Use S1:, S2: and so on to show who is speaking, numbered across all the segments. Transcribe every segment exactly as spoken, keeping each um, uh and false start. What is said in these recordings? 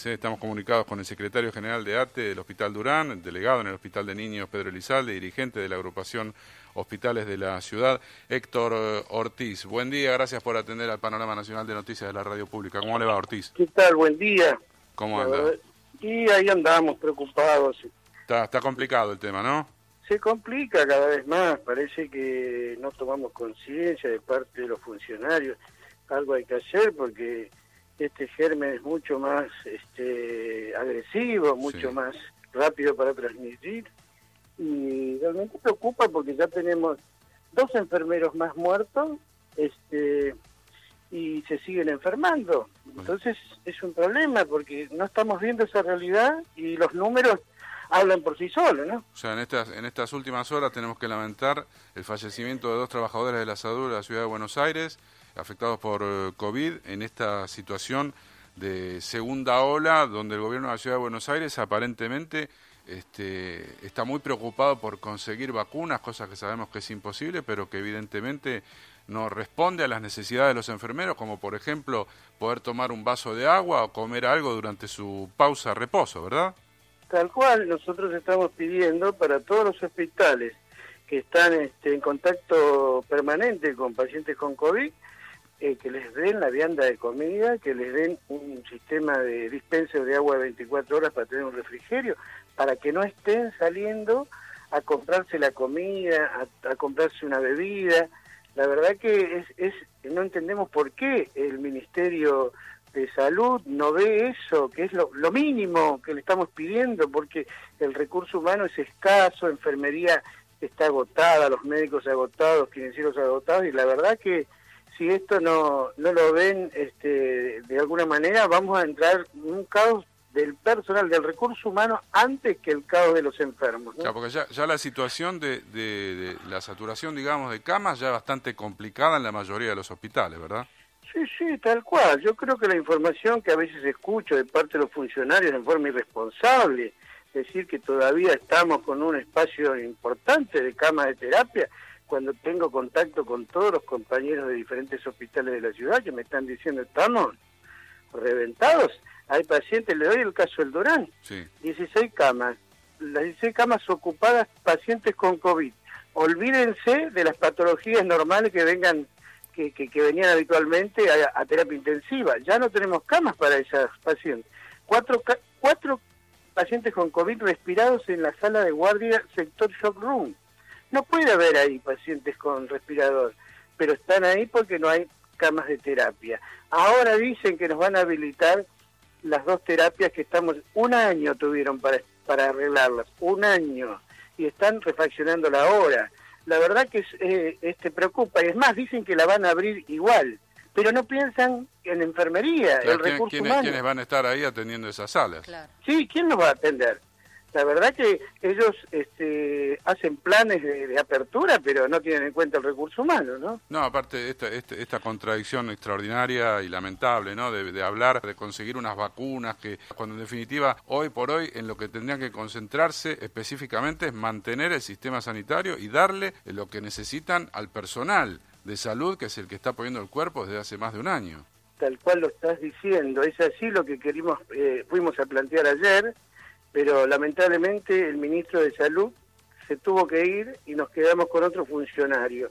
S1: ¿eh? Estamos comunicados con el secretario general de A T E del Hospital Durán, el delegado en el Hospital de Niños Pedro Elizalde, dirigente de la agrupación Hospitales de la Ciudad, Héctor Ortiz. Buen día, gracias por atender al Panorama Nacional de Noticias de la Radio Pública. ¿Cómo le va, Ortiz?
S2: ¿Qué tal? Buen día.
S1: ¿Cómo anda?
S2: Y ahí andamos preocupados.
S1: Está, está complicado el tema, ¿no?
S2: Se complica cada vez más, parece que no tomamos conciencia de parte de los funcionarios. Algo hay que hacer porque este germen es mucho más este, agresivo, mucho sí. más rápido para transmitir. Y realmente preocupa porque ya tenemos dos enfermeros más muertos este, y se siguen enfermando. Entonces es un problema porque no estamos viendo esa realidad y los números hablan por sí solos, ¿no?
S1: O sea, en estas en estas últimas horas tenemos que lamentar el fallecimiento de dos trabajadores de la salud de la Ciudad de Buenos Aires, afectados por uh, COVID, en esta situación de segunda ola, donde el gobierno de la Ciudad de Buenos Aires aparentemente este, está muy preocupado por conseguir vacunas, cosa que sabemos que es imposible, pero que evidentemente no responde a las necesidades de los enfermeros, como por ejemplo poder tomar un vaso de agua o comer algo durante su pausa reposo, ¿verdad?
S2: Tal cual, nosotros estamos pidiendo para todos los hospitales que están este, en contacto permanente con pacientes con COVID, eh, que les den la vianda de comida, que les den un sistema de dispenser de agua de veinticuatro horas para tener un refrigerio, para que no estén saliendo a comprarse la comida, a, a comprarse una bebida. La verdad que es, es no entendemos por qué el Ministerio de Salud no ve eso, que es lo, lo mínimo que le estamos pidiendo, porque el recurso humano es escaso, enfermería está agotada, los médicos agotados, financieros agotados, y la verdad que si esto no, no lo ven este, de alguna manera, vamos a entrar en un caos del personal, del recurso humano, antes que el caos de los enfermos, ¿no?
S1: Claro, porque ya, ya la situación de, de, de la saturación, digamos, de camas ya es bastante complicada en la mayoría de los hospitales, ¿verdad?
S2: Sí, sí, tal cual. Yo creo que la información que a veces escucho de parte de los funcionarios en forma irresponsable, decir que todavía estamos con un espacio importante de camas de terapia, cuando tengo contacto con todos los compañeros de diferentes hospitales de la ciudad que me están diciendo estamos reventados. Hay pacientes, le doy el caso del Durán, sí. dieciséis camas, las dieciséis camas ocupadas, pacientes con COVID. Olvídense de las patologías normales que vengan Que, que, que venían habitualmente a, a terapia intensiva. Ya no tenemos camas para esas pacientes. Cuatro, cuatro pacientes con COVID respirados en la sala de guardia sector shock room. No puede haber ahí pacientes con respirador, pero están ahí porque no hay camas de terapia. Ahora dicen que nos van a habilitar las dos terapias que estamos, un año tuvieron para, para arreglarlas, un año, y están refaccionando la hora. La verdad que eh, este preocupa, y es más, dicen que la van a abrir igual, pero no piensan en enfermería,
S1: claro,
S2: el
S1: ¿quién,
S2: recurso
S1: ¿quiénes,
S2: humano.
S1: ¿Quiénes van a estar ahí atendiendo esas salas?
S3: Claro.
S2: Sí, ¿quién nos va a atender? La verdad que ellos este, hacen planes de, de apertura, pero no tienen en cuenta el recurso humano, ¿no?
S1: No, aparte de esta, esta, esta contradicción extraordinaria y lamentable, ¿no? De, de hablar, de conseguir unas vacunas, que cuando en definitiva, hoy por hoy, en lo que tendrían que concentrarse específicamente es mantener el sistema sanitario y darle lo que necesitan al personal de salud, que es el que está poniendo el cuerpo desde hace más de un año.
S2: Tal cual lo estás diciendo, es así lo que querimos, eh, fuimos a plantear ayer, pero lamentablemente el ministro de Salud se tuvo que ir y nos quedamos con otro funcionario.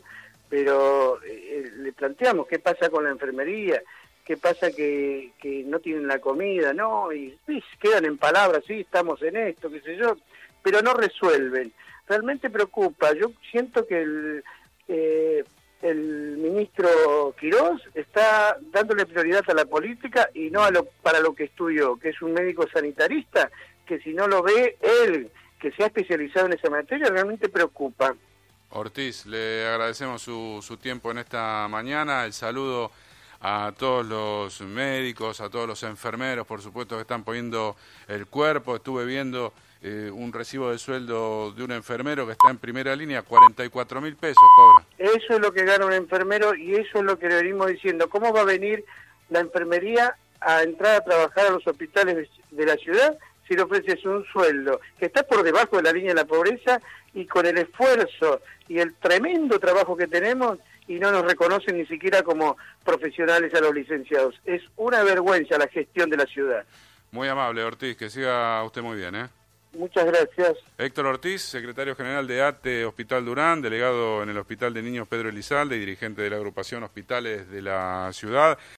S2: Pero eh, le planteamos qué pasa con la enfermería, qué pasa que, que no tienen la comida, ¿no? Y, y quedan en palabras, sí, estamos en esto, qué sé yo, pero no resuelven. Realmente preocupa. Yo siento que el, eh, el ministro Quirós está dándole prioridad a la política y no a lo, para lo que estudió, que es un médico sanitarista, que si no lo ve él, que se ha especializado en esa materia, realmente preocupa.
S1: Ortiz, le agradecemos su, su tiempo en esta mañana, el saludo a todos los médicos, a todos los enfermeros, por supuesto, que están poniendo el cuerpo. Estuve viendo eh, un recibo de sueldo de un enfermero que está en primera línea, cuarenta y cuatro mil pesos cobra.
S2: Eso es lo que gana un enfermero y eso es lo que le venimos diciendo. ¿Cómo va a venir la enfermería a entrar a trabajar a los hospitales de la ciudad si le ofreces un sueldo que está por debajo de la línea de la pobreza y con el esfuerzo y el tremendo trabajo que tenemos y no nos reconocen ni siquiera como profesionales a los licenciados? Es una vergüenza la gestión de la ciudad.
S1: Muy amable, Ortiz, que siga usted muy bien, ¿eh?
S2: Muchas gracias.
S1: Héctor Ortiz, secretario general de A T E Hospital Durán, delegado en el Hospital de Niños Pedro Elizalde y dirigente de la agrupación Hospitales de la Ciudad.